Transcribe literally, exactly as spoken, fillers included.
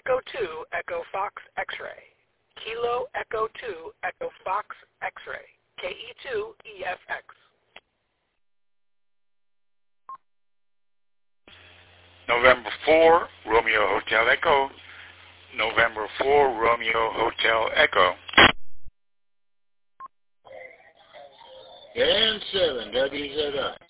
Echo two, Echo Fox X-Ray. Kilo Echo two, Echo Fox X-Ray. K E two E F X. November four, Romeo Hotel Echo. November four, Romeo Hotel Echo. And seven, W Z I.